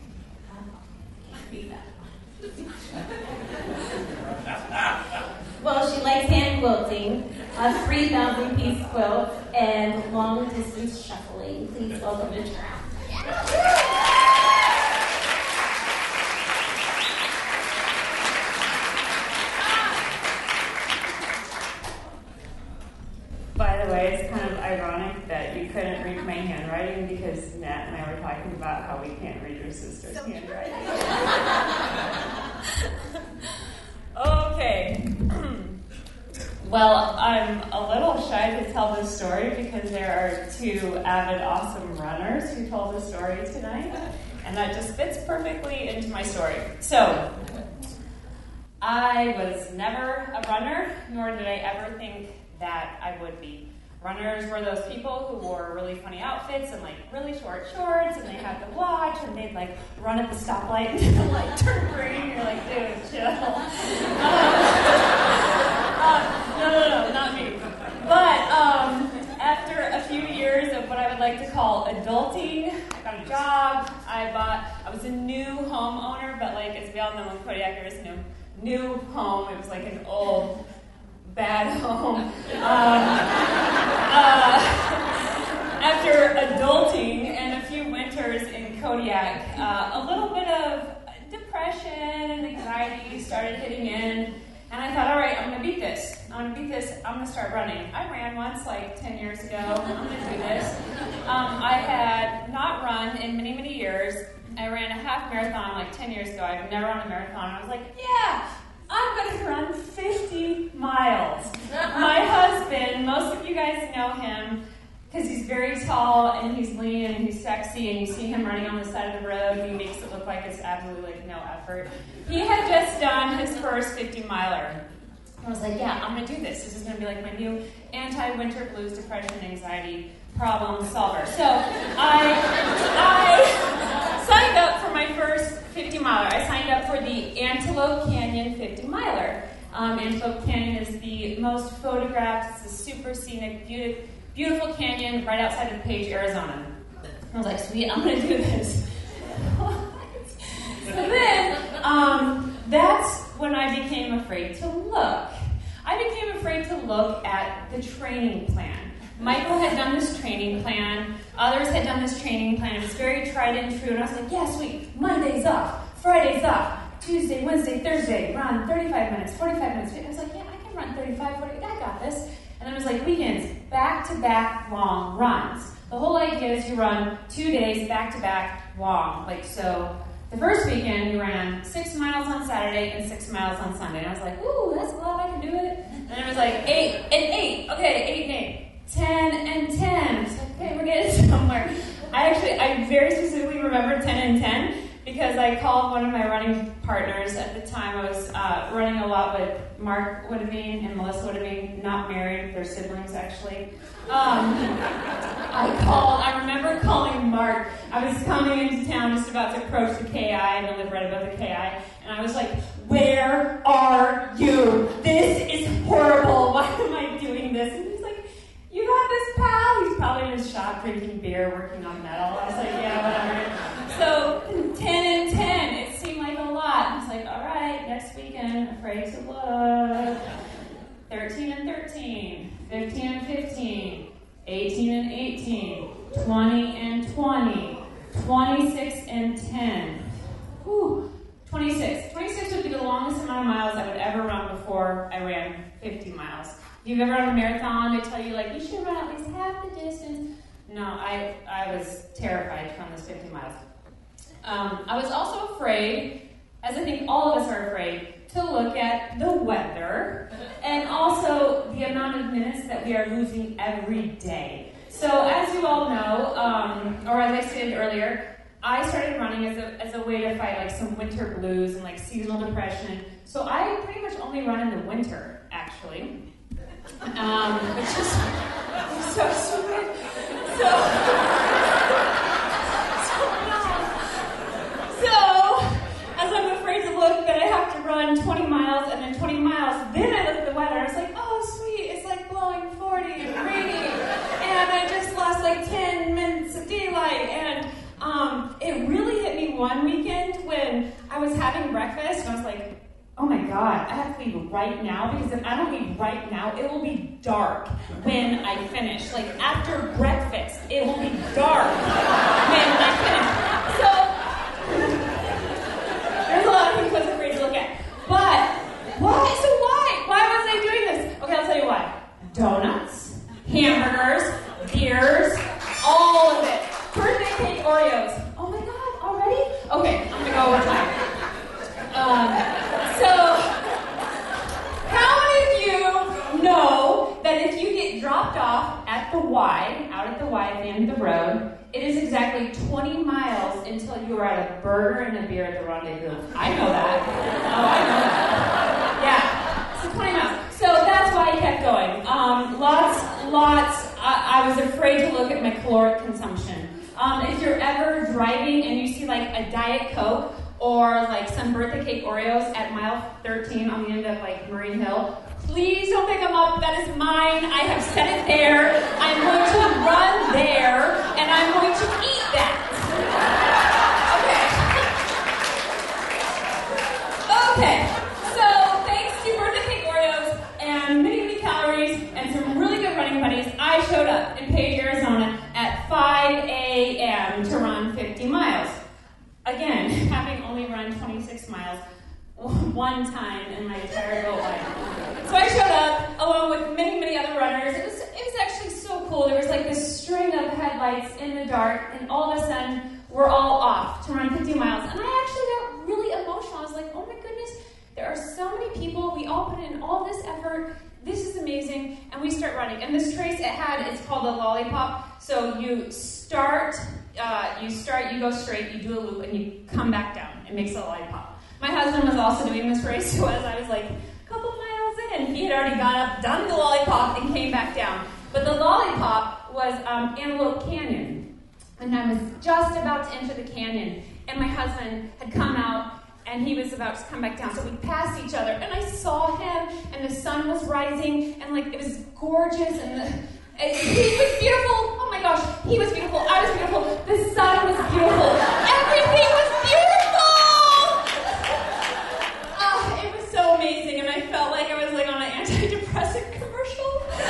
well, she likes hand quilting, a 3,000-piece quilt, and long-distance shuffling. Please welcome Natura. By the way, it's kind of ironic that you couldn't read my handwriting because Nat and I were talking about how we can't read your sister's handwriting. Okay. Well, I'm a little shy to tell this story because there are 2 avid, awesome runners who told the story tonight, and that just fits perfectly into my story. So, I was never a runner, nor did I ever think that I would be. Runners were those people who wore really funny outfits and like really short shorts, and they had the watch, and they'd like run at the stoplight and the light turn green. You're like, dude, chill. No, not me. But after a few years of what I would like to call adulting, I got a job. I was a new homeowner, but like as we all know in Kodiak, there is no new home. It was like an old, bad home. After adulting and a few winters in Kodiak, a little bit of depression and anxiety started hitting in, and I thought, all right, I'm going to beat this. I'm going to start running. I ran once like 10 years ago. I'm going to do this. I had not run in many, many years. I ran a half marathon like 10 years ago. I've never run a marathon. I was like, yeah, I'm going to run 50 miles. My husband, most of you guys know him because he's very tall and he's lean and he's sexy, and you see him running on the side of the road. He makes it look like it's absolutely like no effort. He had just done his first 50-miler. I was like, yeah, I'm going to do this. This is going to be like my new anti-winter blues, depression, anxiety problem solver. So I signed up for my first 50-miler. I signed up for the Antelope Canyon 50-miler. Antelope Canyon is the most photographed. It's a super scenic, beautiful canyon right outside of Page, Arizona. I was like, sweet, I'm going to do this. So then, that's when I became afraid to look. I became afraid to look at the training plan. Michael had done this training plan. Others had done this training plan. It was very tried and true. And I was like, yeah, sweet. Monday's off. Friday's off. Tuesday, Wednesday, Thursday, run 35 minutes, 45 minutes. I was like, yeah, I can run 35, 40. I got this. And then it was like weekends, back-to-back long runs. The whole idea is you run 2 days back-to-back long. Like, so the first weekend, you ran 6 miles on Saturday and 6 miles on Sunday. And I was like, ooh, that's a lot, I can do it. And it was like 8 and 8. Okay, 8 and 8. 10 and 10. It's like, okay, we're getting somewhere. I very specifically remember 10 and 10 because I called one of my running partners at the time. I was running a lot with Mark Woodavine and Melissa Woodavine, not married, they're siblings actually. I remember calling Mark. I was coming into town just about to approach the KI, and I live right above the KI, and I was like, where are you? This is horrible. Why am I doing this? And he's like, you got this, pal. He's probably in his shop drinking beer, working on metal. I was like, yeah, whatever. So 10 and 10, it seemed like a lot. I was like, all right, next weekend, afraid to look. 13 and 13, 15 and 15, 18 and 18, 20 and 20, 26 and 10. Whew, 26. 26 would be the longest amount of miles I would ever run before I ran 50 miles. If you've ever run a marathon, they tell you, like, you should run at least half the distance. No, I was terrified to run this 50 miles. I was also afraid, as I think all of us are afraid, to look at the weather and also the amount of minutes that we are losing every day. So as you all know, or as I stated earlier, I started running as a way to fight like some winter blues and like seasonal depression. So I pretty much only run in the winter, actually, which is so stupid. So as I'm afraid to look that I have to run 20 miles and then 20 miles, then I look at the weather and I was like, oh sweet, it's like blowing 40 and rainy, and I just lost like 10 minutes of daylight. And it really hit me one weekend when I was having breakfast and I was like, oh my God, I have to leave right now, because if I don't leave right now, it will be dark when I finish. Like after breakfast, it will be dark when I finish. So there's a lot of things I was afraid to look at. But why? So why was I doing this? Okay, I'll tell you why. Donuts, hamburgers, beers, all of it. Birthday cake Oreos. Oh my God, already? Okay, I'm gonna go over time. So, how many of you know that if you get dropped off at the Y, out at the Y at the end of the road, it is exactly 20 miles until you are at a burger and a beer at the Rendezvous? I know that. Oh, I know that. Yeah, so 20 miles. So that's why I kept going. Lots. I was afraid to look at my caloric consumption. If you're ever driving and you see like a Diet Coke or like some birthday cake Oreos at mile 13 on the end of like Marine Hill, please don't pick them up. That is mine. I have set it there. I'm going to run there and I'm going to eat that. Okay. So thanks to birthday cake Oreos and many calories and some really good running buddies, I showed up in Page, Arizona at 5 a.m. to run 50 miles. Again, having only run 26 miles one time in my entire adult life. So I showed up along with many other runners. It was actually so cool. There was like this string of headlights in the dark, and all of a sudden, we're all off to run 50 miles. And I actually got really emotional. I was like, oh my goodness, there are so many people. We all put in all this effort. This is amazing. And we start running. And this race it's called the Lollipop. So you start, you go straight, you do a loop, and you come back down. It makes a lollipop. My husband was also doing this race, so as I was like a couple miles in, he had already got up, done the lollipop, and came back down. But the lollipop was Antelope Canyon. And I was just about to enter the canyon, and my husband had come out, and he was about to come back down. So we passed each other, and I saw him, and the sun was rising, and like it was gorgeous, and he was beautiful. Oh my gosh, he was beautiful. I was beautiful. The sun was beautiful. Everything was beautiful. It was so amazing, and I felt like I was like on an antidepressant commercial.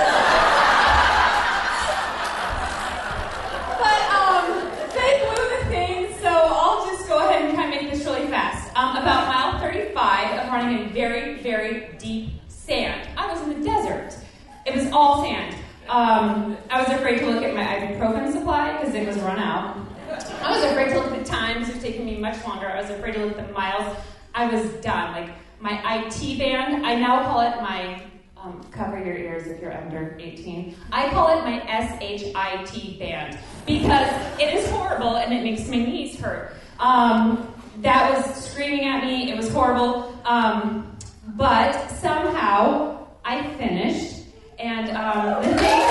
But they blew the thing, so I'll just go ahead and kind of make this really fast. About mile 35 of running in very deep sand. I was in the desert. It was all sand. I was afraid to look at my ibuprofen supply because it was run out. I was afraid to look at the times. It was taking me much longer. I was afraid to look at the miles. I was done. Like my IT band, I now call it my, cover your ears if you're under 18. I call it my SHIT band because it is horrible and it makes my knees hurt. That was screaming at me. It was horrible. But somehow I finished. And the thing...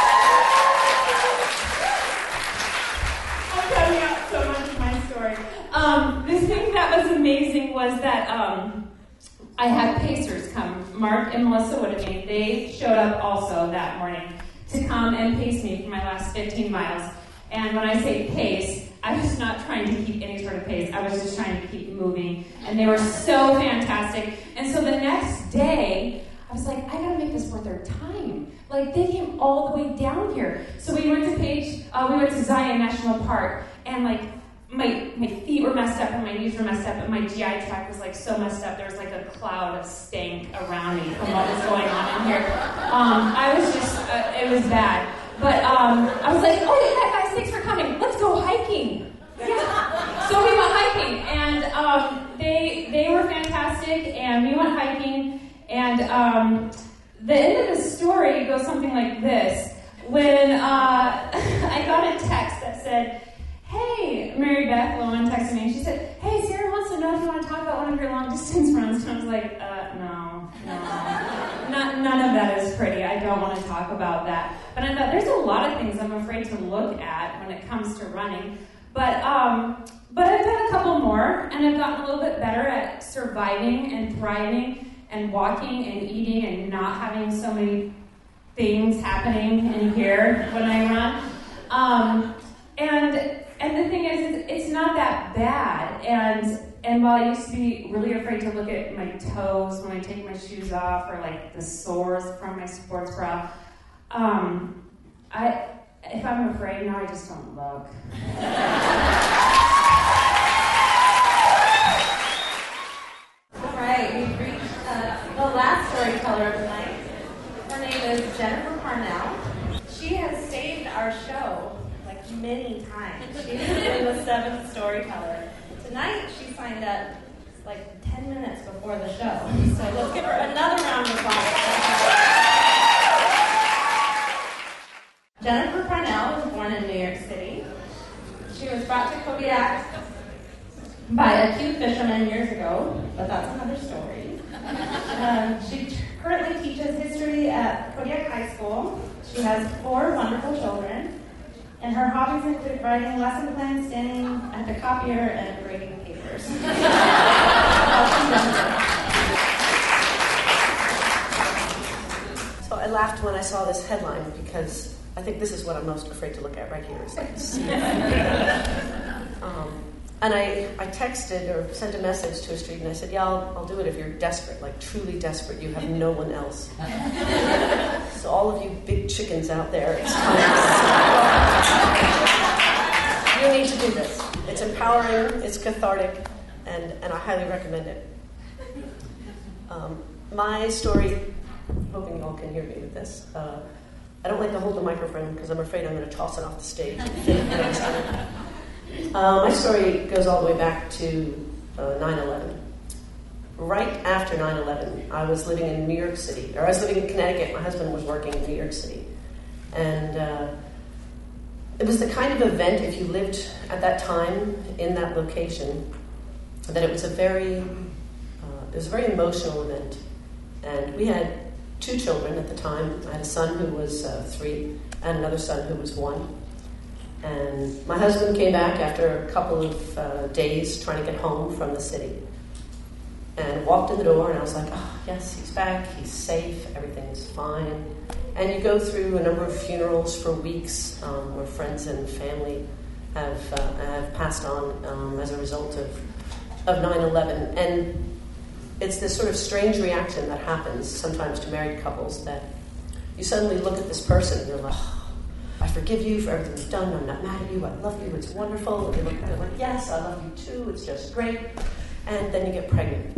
I'm cutting out so much of my story. The thing that was amazing was that I had pacers come. Mark and Melissa Woodamine, they showed up also that morning to come and pace me for my last 15 miles. And when I say pace, I was not trying to keep any sort of pace. I was just trying to keep moving. And they were so fantastic. And so the next day, I was like, I gotta make this worth their time. Like, they came all the way down here. So we went to Zion National Park, and like, my feet were messed up and my knees were messed up and my GI tract was like so messed up. There was like a cloud of stank around me from what was going on in here. I was just, it was bad. But I was like, oh yeah, guys, thanks for coming. Let's go hiking. Yeah. So we went hiking, and they were fantastic, and we went hiking, and the end of the story goes something like this. When I got a text that said, hey, Mary Beth Lowen texted me, and she said, hey, Sarah wants to know if you want to talk about one of your long-distance runs. And I was like, no. None of that is pretty. I don't want to talk about that. But I thought, there's a lot of things I'm afraid to look at when it comes to running. But I've done a couple more, and I've gotten a little bit better at surviving and thriving and walking and eating and not having so many things happening in here when I run. And the thing is, it's not that bad. And while I used to be really afraid to look at my toes when I take my shoes off, or like the sores from my sports bra, if I'm afraid now, I just don't look. All right, we've reached the last storyteller of the night. Her name is Jennifer Parnell. She has saved our show like many times. She's been the seventh storyteller. Tonight, she signed up like 10 minutes before the show. So let's give her another round of applause. Jennifer Parnell was born in New York City. She was brought to Kodiak by a cute fisherman years ago, but that's another story. She currently teaches history at Kodiak High School. She has 4 wonderful children, and her hobbies include writing lesson plans, standing at the copier, and grading papers. So I laughed when I saw this headline because I think this is what I'm most afraid to look at right here. Is like and I texted or sent a message to a street and I said, yeah, I'll do it if you're desperate, like truly desperate. You have no one else. So all of you big chickens out there, it's time. You need to do this. It's empowering, it's cathartic, and I highly recommend it. My story, hoping you all can hear me with this. I don't like to hold the microphone because I'm afraid I'm going to toss it off the stage. My story goes all the way back to 9/11. Right after 9/11, I was living in New York City, or I was living in Connecticut. My husband was working in New York City. And it was the kind of event, if you lived at that time in that location, that it was a very emotional event. And we had 2 children at the time. I had a son who was 3 and another son who was 1. And my husband came back after a couple of days trying to get home from the city and walked in the door, and I was like, oh, yes, he's back, he's safe, everything's fine. And you go through a number of funerals for weeks where friends and family have passed on as a result of 9/11. And it's this sort of strange reaction that happens sometimes to married couples, that you suddenly look at this person and you're like, oh, I forgive you for everything you've done, I'm not mad at you, I love you, it's wonderful. And you look at it like, yes, I love you too, it's just great. And then you get pregnant.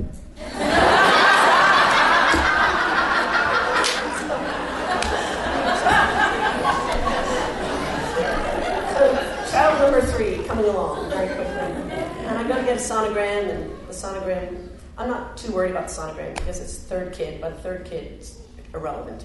So child number 3 coming along very quickly. And I go to get a sonogram, and the sonogram, I'm not too worried about the sonogram because it's the 3rd kid, but the 3rd kid's irrelevant.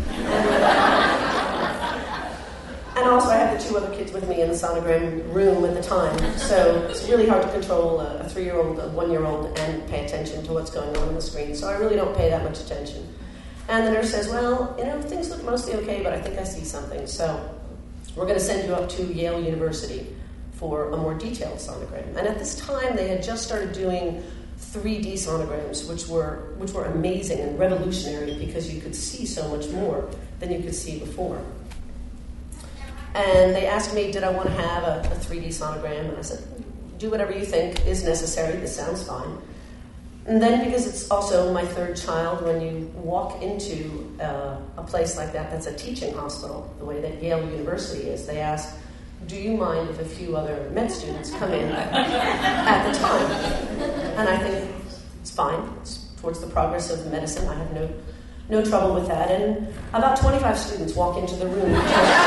And also I had the 2 other kids with me in the sonogram room at the time, so it's really hard to control a 3-year-old, a 1-year-old, and pay attention to what's going on the screen, so I really don't pay that much attention. And the nurse says, well, things look mostly okay, but I think I see something, so we're going to send you up to Yale University for a more detailed sonogram. And at this time, they had just started doing 3D sonograms, which were amazing and revolutionary because you could see so much more than you could see before. And they asked me, did I want to have a 3D sonogram? And I said, do whatever you think is necessary. This sounds fine. And then, because it's also my third child, when you walk into a place like that that's a teaching hospital, the way that Yale University is, they ask, do you mind if a few other med students come in at the time? And I think it's fine. It's towards the progress of medicine. I have no trouble with that. And about 25 students walk into the room.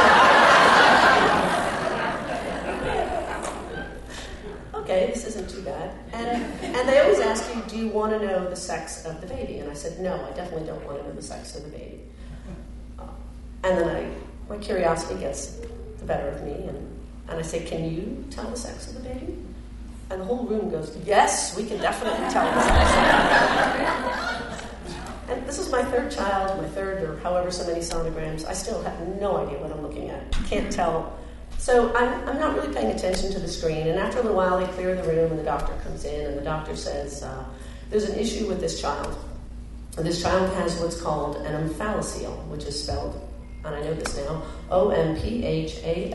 Okay, this isn't too bad. And they always ask you, do you want to know the sex of the baby? And I said, no, I definitely don't want to know the sex of the baby. And then my curiosity gets the better of me, and I say, can you tell the sex of the baby? And the whole room goes, yes, we can definitely tell the sex. And this is my third child, my third or however so many sonograms. I still have no idea what I'm looking at. Can't tell. So I'm not really paying attention to the screen, and after a little while they clear the room and the doctor comes in, and the doctor says, there's an issue with this child. This child has what's called an omphalocele, which is spelled, and I know this now, Omphalocele.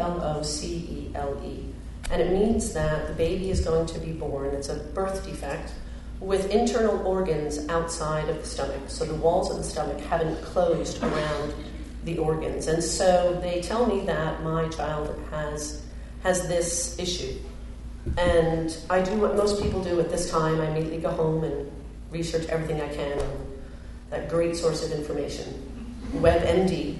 And it means that the baby is going to be born, it's a birth defect, with internal organs outside of the stomach. So the walls of the stomach haven't closed around the organs. And so they tell me that my child has this issue. And I do what most people do at this time. I immediately go home and research everything I can on that great source of information, WebMD.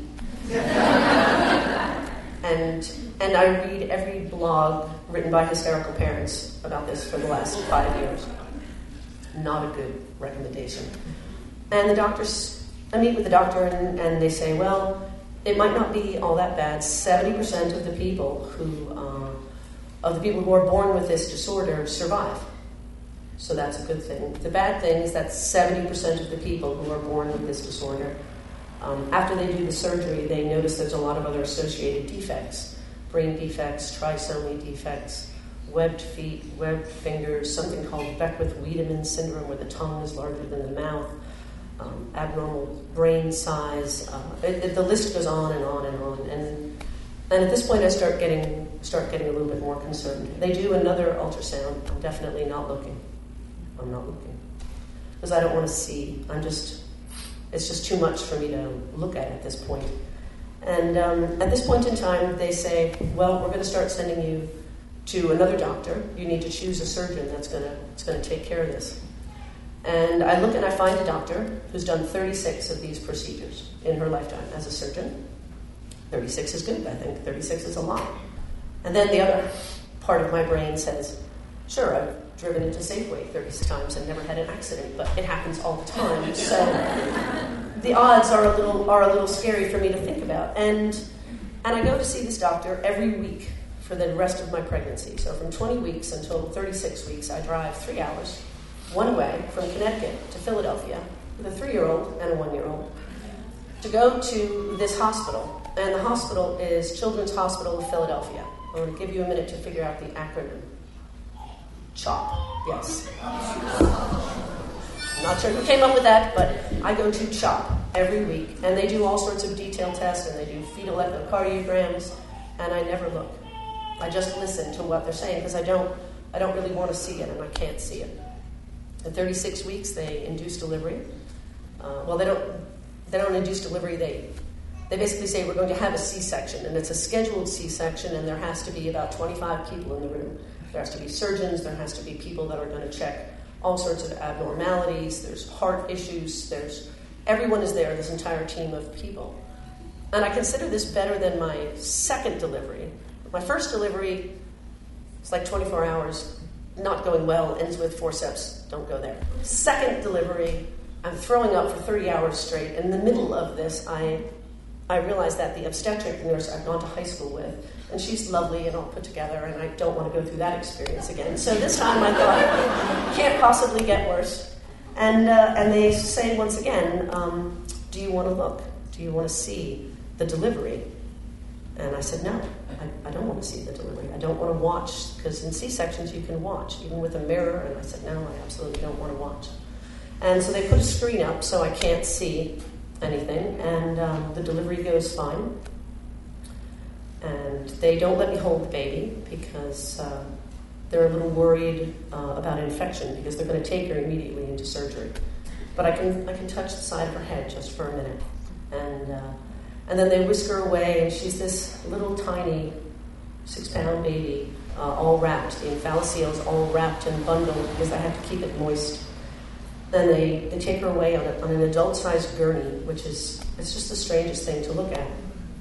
And I read every blog written by hysterical parents about this for the last 5 years. Not a good recommendation. And I meet with the doctor and they say, well, it might not be all that bad. 70% of the people who are born with this disorder survive. So that's a good thing. The bad thing is that 70% of the people who are born with this disorder, after they do the surgery, they notice there's a lot of other associated defects. Brain defects, trisomy defects, webbed feet, webbed fingers, something called Beckwith-Wiedemann syndrome, where the tongue is larger than the mouth, abnormal brain size. The list goes on and on and on. And at this point, I start getting a little bit more concerned. They do another ultrasound. I'm definitely not looking. I'm not looking because I don't want to see. It's just too much for me to look at this point. And at this point in time, they say, well, we're going to start sending you to another doctor. You need to choose a surgeon that's going to take care of this. And I look and I find a doctor who's done 36 of these procedures in her lifetime as a surgeon. 36 is good, I think. 36 is a lot. And then the other part of my brain says, sure, I've driven into Safeway 36 times and never had an accident, but it happens all the time. So the odds are a little scary for me to think about. And I go to see this doctor every week for the rest of my pregnancy. So from 20 weeks until 36 weeks, I drive 3 hours one way from Connecticut to Philadelphia with a 3-year-old and a 1-year-old to go to this hospital. And the hospital is Children's Hospital of Philadelphia. I'm going to give you a minute to figure out the acronym. CHOP, yes. I'm not sure who came up with that, but I go to CHOP every week. And they do all sorts of detailed tests, and they do fetal echocardiograms, and I never look. I just listen to what they're saying because I don't really want to see it, and I can't see it. At 36 weeks, they induce delivery. They don't induce delivery. They basically say we're going to have a C-section, and it's a scheduled C-section, and there has to be about 25 people in the room. There has to be surgeons. There has to be people that are going to check all sorts of abnormalities. There's heart issues. Everyone is there. This entire team of people, and I consider this better than my second delivery. My first delivery, it's like 24 hours, not going well, ends with forceps, don't go there. Second delivery, I'm throwing up for 30 hours straight. In the middle of this, I realized that the obstetric nurse I've gone to high school with, and she's lovely and all put together, and I don't want to go through that experience again. So this time I thought, can't possibly get worse. And they say once again, do you want to look? Do you want to see the delivery? And I said, no, I don't want to see the delivery. I don't want to watch, because in C-sections you can watch, even with a mirror. And I said, no, I absolutely don't want to watch. And so they put a screen up so I can't see anything, and the delivery goes fine. And they don't let me hold the baby because they're a little worried about infection, because they're going to take her immediately into surgery. But I can touch the side of her head just for a minute. And then they whisk her away, and she's this little tiny 6-pound baby, all wrapped. The Encphalocele is all wrapped and bundled because I have to keep it moist. Then they take her away on an adult-sized gurney, which is, it's just the strangest thing to look at.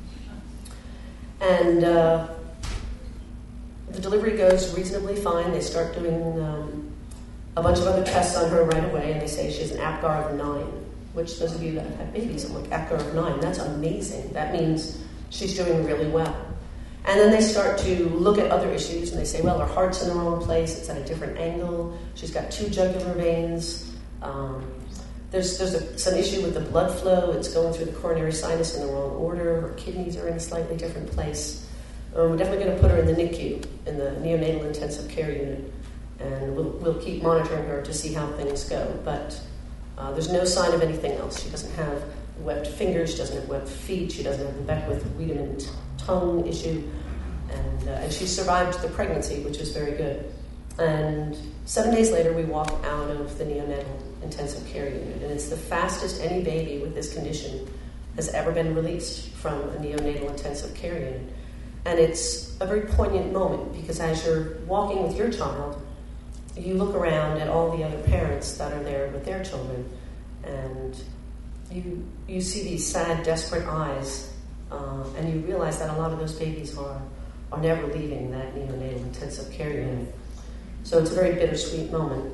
And the delivery goes reasonably fine. They start doing a bunch of other tests on her right away, and they say she has an APGAR of 9, which those of you that have had babies, I'm like, APGAR of 9, that's amazing. That means she's doing really well. And then they start to look at other issues, and they say, well, her heart's in the wrong place, it's at a different angle, she's got 2 jugular veins, there's some issue with the blood flow, it's going through the coronary sinus in the wrong order, her kidneys are in a slightly different place. We're definitely going to put her in the NICU, in the neonatal intensive care unit, and we'll keep monitoring her to see how things go. But there's no sign of anything else. She doesn't have webbed fingers, she doesn't have webbed feet, she doesn't have the Beckwith-Wiedemann tongue issue, and she survived the pregnancy, which is very good. And 7 days later, we walk out of the neonatal intensive care unit, and it's the fastest any baby with this condition has ever been released from a neonatal intensive care unit. And it's a very poignant moment, because as you're walking with your child, you look around at all the other parents that are there with their children, and you see these sad, desperate eyes, and you realize that a lot of those babies are never leaving that neonatal intensive care unit. So it's a very bittersweet moment.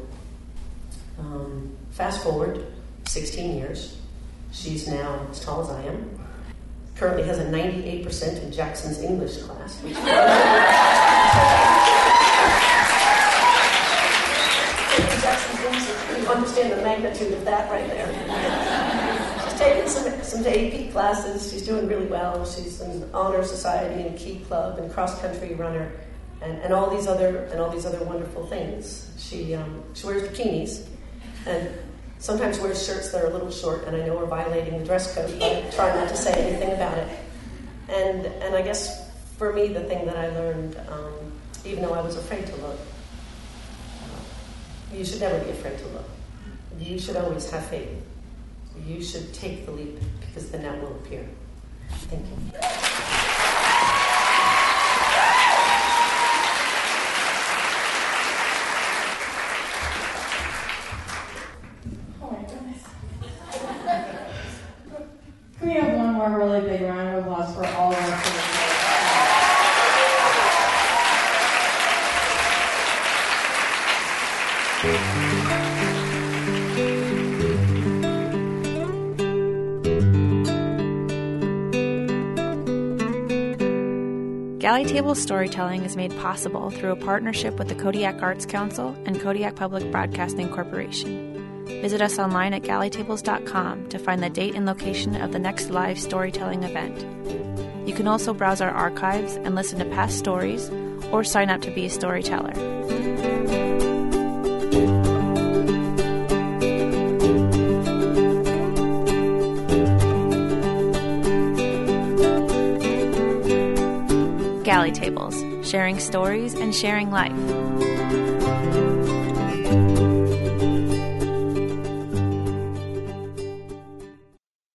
Fast forward 16 years. She's now as tall as I am. Currently has a 98% in Jackson's English class, which Jackson's English, you understand the magnitude of that right there. She's taken some AP classes. She's doing really well. She's in honor society and key club and cross country runner, and all these other wonderful things. She wears bikinis and sometimes wears shirts that are a little short, and I know we're violating the dress code, but I try not to say anything about it. And I guess for me, the thing that I learned, even though I was afraid to look, you should never be afraid to look. You should always have faith. You should take the leap, because then that will appear. Thank you. Can we have one more really big round of applause for all of us? Galley Table Storytelling is made possible through a partnership with the Kodiak Arts Council and Kodiak Public Broadcasting Corporation. Visit us online at galleytables.com to find the date and location of the next live storytelling event. You can also browse our archives and listen to past stories, or sign up to be a storyteller. Galley Tables, sharing stories and sharing life.